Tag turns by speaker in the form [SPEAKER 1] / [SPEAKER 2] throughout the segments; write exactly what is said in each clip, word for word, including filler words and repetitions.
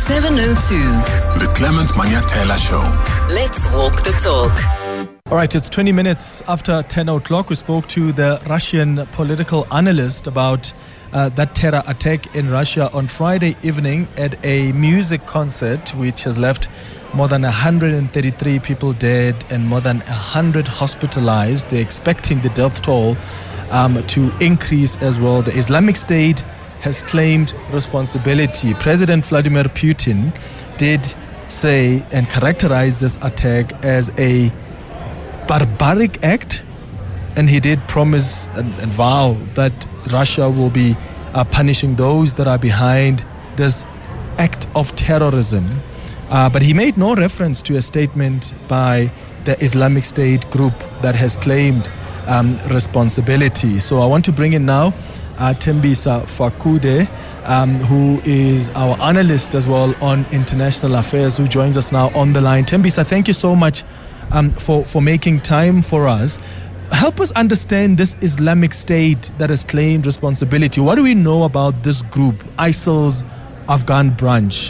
[SPEAKER 1] seven oh two.
[SPEAKER 2] The Clement Manyathela Show.
[SPEAKER 1] Let's walk the talk.
[SPEAKER 3] All right, it's twenty minutes after ten o'clock. We spoke to the Russian political analyst about uh, that terror attack in Russia on Friday evening at a music concert, which has left more than one hundred thirty-three people dead and more than one hundred hospitalized. They're expecting the death toll um, to increase as well. The Islamic State has claimed responsibility. President Vladimir Putin did say and characterize this attack as a barbaric act, and he did promise and, and vow that Russia will be uh, punishing those that are behind this act of terrorism. Uh, but he made no reference to a statement by the Islamic State group that has claimed um, responsibility. So I want to bring in now uh, Thembisa Fakude, um, who is our analyst as well on international affairs, who joins us now on the line. Thembisa, thank you so much um, for, for making time for us. Help us understand this Islamic State that has claimed responsibility. What do we know about this group, ISIL's Afghan branch?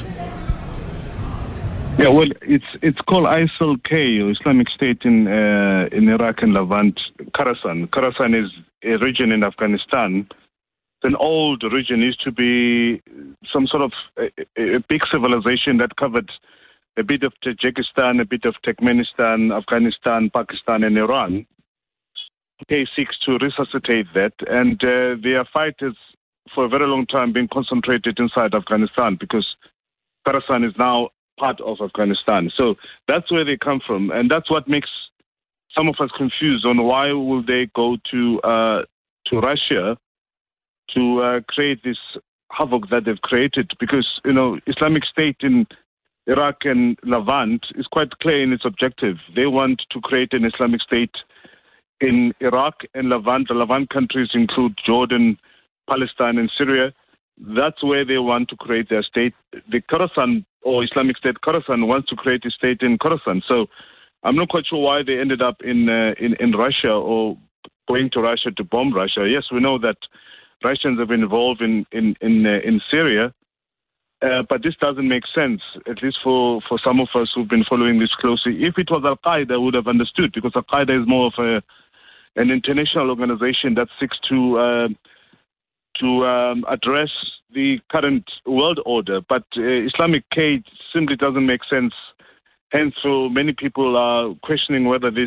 [SPEAKER 4] Yeah, well, it's it's called ISIL-K, or Islamic State in uh, in Iraq and Levant, Khorasan. Khorasan is a region in Afghanistan. It's an old region. It used to be some sort of a, a big civilization that covered a bit of Tajikistan, a bit of Turkmenistan, Afghanistan, Pakistan, and Iran. K seeks to resuscitate that, and uh, their fighters for a very long time been concentrated inside Afghanistan because Khorasan is now part of Afghanistan. So that's where they come from, and that's what makes some of us confused on why will they go to uh, to Russia to uh, create this havoc that they've created, because, you know, Islamic State in Iraq and Levant is quite clear in its objective. They want to create an Islamic State in Iraq and Levant. The Levant countries include Jordan, Palestine, and Syria. That's where they want to create their state. The Khorasan, or Islamic State Khorasan, wants to create a state in Khorasan. So I'm not quite sure why they ended up in uh, in, in Russia or going to Russia to bomb Russia. Yes, we know that Russians have been involved in in in, uh, in Syria, uh, but this doesn't make sense, at least for, for some of us who've been following this closely. If it was Al-Qaeda, I would have understood, because Al-Qaeda is more of a an international organization that seeks to uh, to um, address the current world order. But uh, Islamic K simply doesn't make sense. Hence, so many people are questioning whether this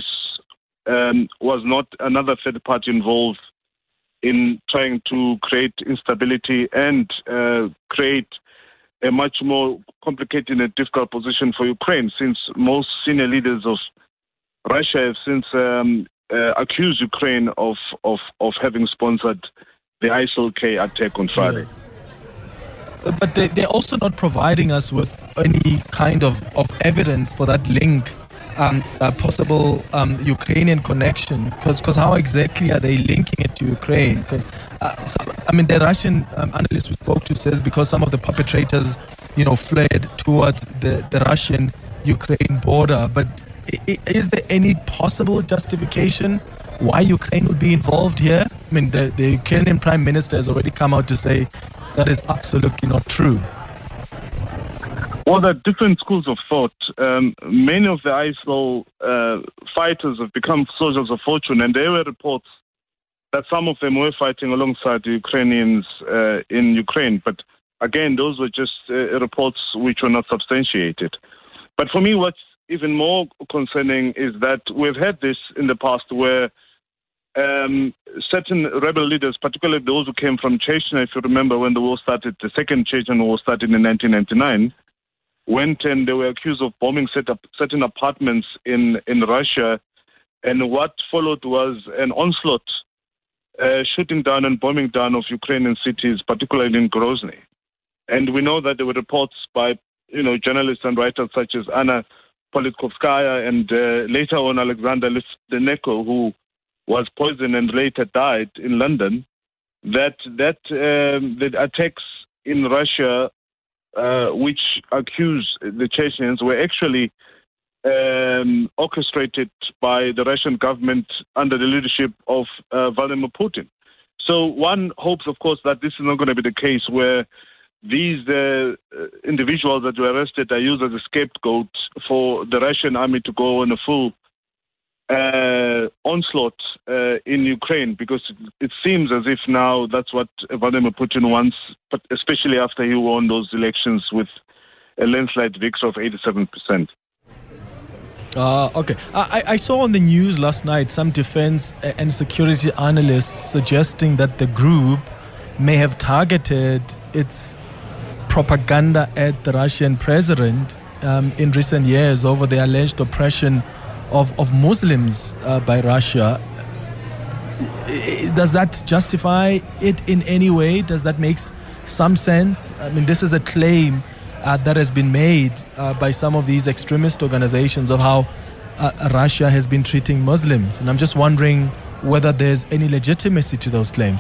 [SPEAKER 4] um, was not another third party involved in trying to create instability and uh, create a much more complicated and difficult position for Ukraine, since most senior leaders of Russia have since um, uh, accused Ukraine of, of, of having sponsored the ISIL-K attack on Friday.
[SPEAKER 3] Yeah. But they, they're also not providing us with any kind of, of evidence for that link, um, uh, possible um, Ukrainian connection. Because how exactly are they linking it to Ukraine? Because, uh, some, I mean, the Russian um, analyst we spoke to says because some of the perpetrators, you know, fled towards the, the Russian-Ukraine border. But is there any possible justification why Ukraine would be involved here? I mean, the, the Ukrainian Prime Minister has already come out to say that is absolutely not true.
[SPEAKER 4] Well, there are different schools of thought. Um, many of the ISIL uh, fighters have become soldiers of fortune, and there were reports that some of them were fighting alongside the Ukrainians uh, in Ukraine. But again, those were just uh, reports which were not substantiated. But for me, what's even more concerning is that we've had this in the past where um, certain rebel leaders, particularly those who came from Chechnya, if you remember when the war started, the second Chechen war started in nineteen ninety-nine, went and they were accused of bombing set up certain apartments in, in Russia. And what followed was an onslaught, uh, shooting down and bombing down of Ukrainian cities, particularly in Grozny. And we know that there were reports by, you know, journalists and writers such as Anna Politkovskaya and uh, later on Alexander Litvinenko, who was poisoned and later died in London, that that um, the attacks in Russia, uh, which accused the Chechens, were actually um, orchestrated by the Russian government under the leadership of uh, Vladimir Putin. So one hopes, of course, that this is not going to be the case where these uh, individuals that were arrested are used as a scapegoat for the Russian army to go on a full uh, onslaught uh, in Ukraine, because it seems as if now that's what Vladimir Putin wants, but especially after he won those elections with a landslide victory of eighty-seven percent.
[SPEAKER 3] Uh, okay. I, I saw on the news last night some defense and security analysts suggesting that the group may have targeted its propaganda at the Russian president um, in recent years over the alleged oppression of, of Muslims uh, by Russia. Does that justify it in any way? Does that make some sense? I mean, this is a claim Uh, that has been made uh, by some of these extremist organizations of how uh, Russia has been treating Muslims. And I'm just wondering whether there's any legitimacy to those claims.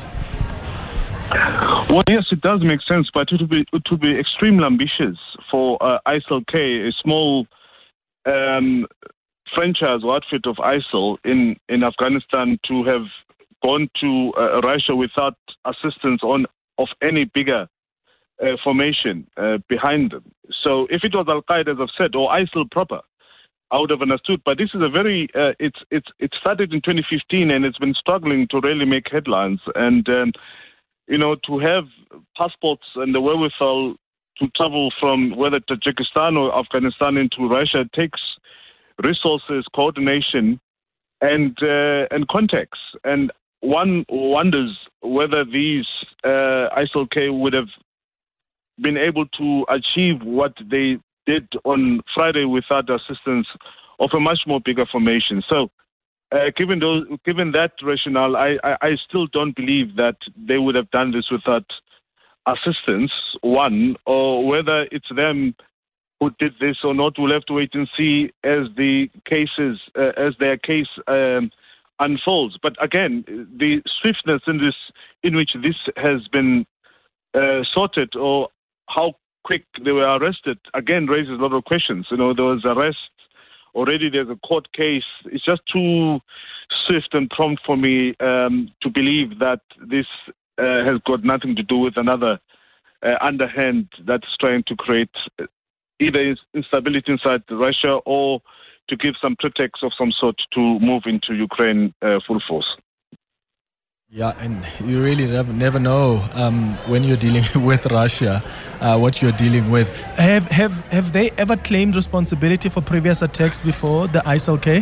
[SPEAKER 4] Well, yes, it does make sense, but it would be, it would be extremely ambitious for uh, I S I L-K, a small um, franchise or outfit of I S I L in, in Afghanistan, to have gone to uh, Russia without assistance on of any bigger Uh, formation uh, behind them. So if it was Al-Qaeda, as I've said, or I S I L proper, I would have understood. But this is a very, uh, it's it's it started in twenty fifteen and it's been struggling to really make headlines. And, um, you know, to have passports and the wherewithal to travel from whether Tajikistan or Afghanistan into Russia takes resources, coordination, and uh, and contacts. And one wonders whether these uh, I S I L-K would have been able to achieve what they did on Friday without the assistance of a much more bigger formation. So, uh, given those, given that rationale, I, I, I still don't believe that they would have done this without assistance, one, or whether it's them who did this or not. We'll have to wait and see as the cases, uh, as their case um, unfolds. But again, the swiftness in this, in which this has been uh, sorted, or how quick they were arrested, again raises a lot of questions. You know, there was arrest already, there's a court case. It's just too swift and prompt for me um, to believe that this uh, has got nothing to do with another uh, underhand that's trying to create either instability inside Russia or to give some pretext of some sort to move into Ukraine uh, full force.
[SPEAKER 3] Yeah, and you really never, never know um, when you're dealing with Russia, uh, what you're dealing with. Have have have they ever claimed responsibility for previous attacks before, the I S I L-K?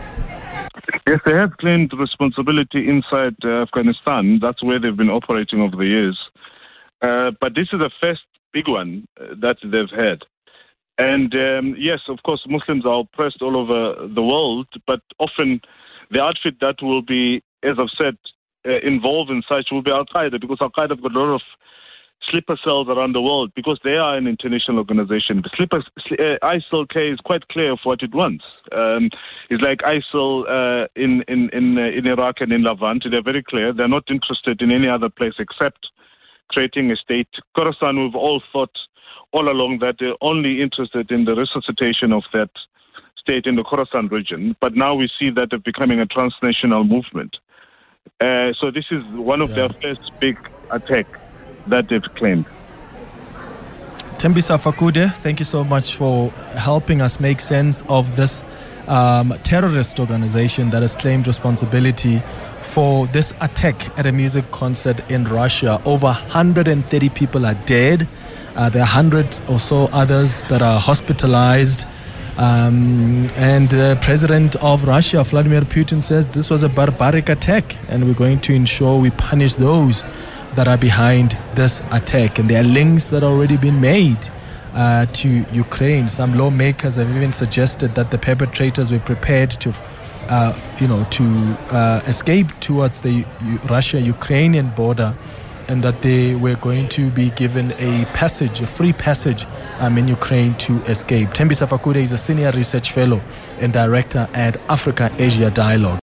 [SPEAKER 4] Yes, they have claimed responsibility inside uh, Afghanistan. That's where they've been operating over the years. Uh, but this is the first big one uh, that they've had. And um, yes, of course, Muslims are oppressed all over the world, but often the outfit that will be, as I've said, Uh, involved in such will be Al-Qaeda, because Al-Qaeda have got a lot of sleeper cells around the world, because they are an international organization. The sleeper, uh, I S I L-K is quite clear of what it wants. Um, it's like I S I L uh, in in in, uh, in Iraq and in Levant. They're very clear. They're not interested in any other place except creating a state. Khorasan, we've all thought all along that they're only interested in the resuscitation of that state in the Khorasan region. But now we see that they're becoming a transnational movement. Uh, so this is one of yeah. their first big attack that they've claimed.
[SPEAKER 3] Thembisa Fakude, thank you so much for helping us make sense of this um, terrorist organization that has claimed responsibility for this attack at a music concert in Russia. Over one hundred thirty people are dead. Uh, there are one hundred or so others that are hospitalized. Um, and the president of Russia, Vladimir Putin, says this was a barbaric attack, and we're going to ensure we punish those that are behind this attack. And there are links that have already been made uh, to Ukraine. Some lawmakers have even suggested that the perpetrators were prepared to, uh, you know, to uh, escape towards the Russia-Ukrainian border, and that they were going to be given a passage, a free passage um, in Ukraine to escape. Thembisa Fakude is a senior research fellow and director at Africa-Asia Dialogue.